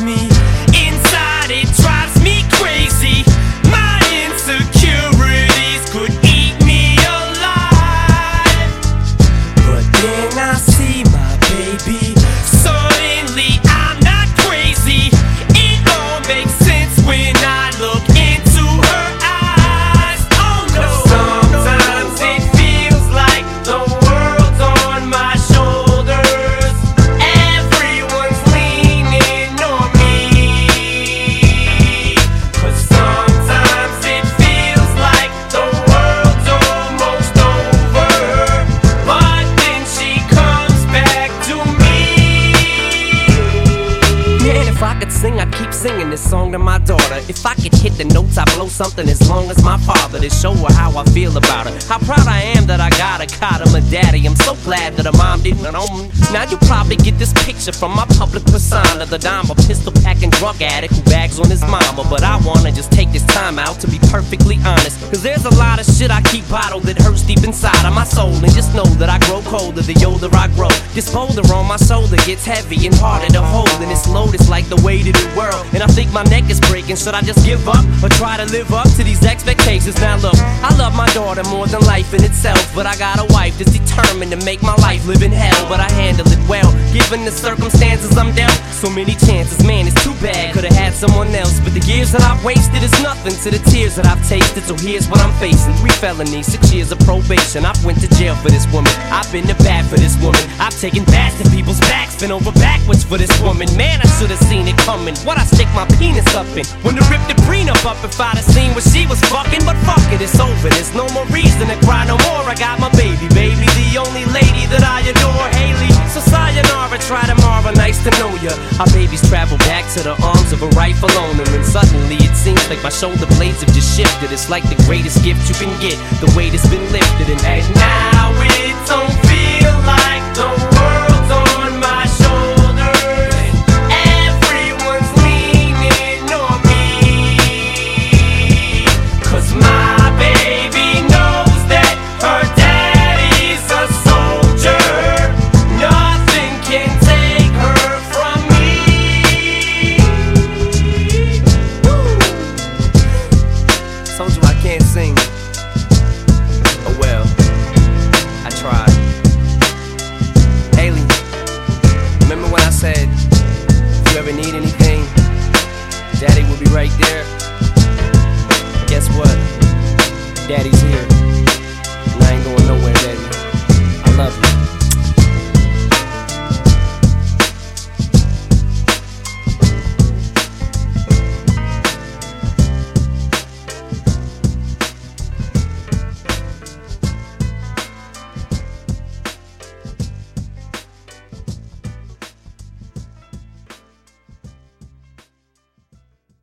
me. Inside it drives me crazy. My insecurities could eat me alive. But then I see my baby. Suddenly I'm not crazy. It all makes sense when I look into her eyes. Oh no. Sometimes it feels like the world's on my shoulders. Everyone's leaning on me. 'Cause sometimes it feels like the world's almost over. But then she comes back to me. Man, if I could sing, I'd keep singing this song to my daughter. If I could hit the notes, I'd blow something as long as my father, to show her how I feel about her. How proud I am that I got a cot of my daddy. I'm so glad that her mom didn't own. Now you probably get this picture from my public persona, the dime, a pistol packing drug addict who bags on his mama. But I wanna just take this time out to be perfectly honest, 'cause there's a lot of shit I keep bottled that hurts deep inside of my soul. And just know that I grow colder the older I grow. This boulder on my shoulder gets heavy and harder to hold, and this load is like the weight of the world. And I think my neck is breaking. Should I just give up or try to live up to these expectations? Now look, I love my daughter more than life in itself, but I got a wife that's determined to make my life live in hell. But I handle it well, given the circumstances I'm dealt. So many chances, man, it's too bad. Could've had someone else, but the years that I've wasted is nothing to the tears that I've tasted. So here's what I'm facing: 3 felonies, 6 years of probation. I've went to jail for this woman. I've been to bat for this woman. I've taken bats to people's backs, been over backwards for this woman. Man, I should've seen it coming. What I stick my penis up in? When to rip the prenup up if I'd have seen what she was fucking. But fuck it, it's over. There's no more reason to cry no more. I got my baby, the only lady that I adore, Haley. So sayonara, try tomorrow, nice to know ya. Our babies travel back to the arms of a rightful owner, and suddenly it seems like my shoulder blades have just shifted. It's like the greatest gift you can get, the weight has been lifted. And now it don't feel like the world's on my shoulders. Everyone's leaning on me, 'cause my baby knows that her daddy's a soldier. Nothing can take her from me. Woo. Told you I can't sing. Oh well, I tried. Haley, remember when I said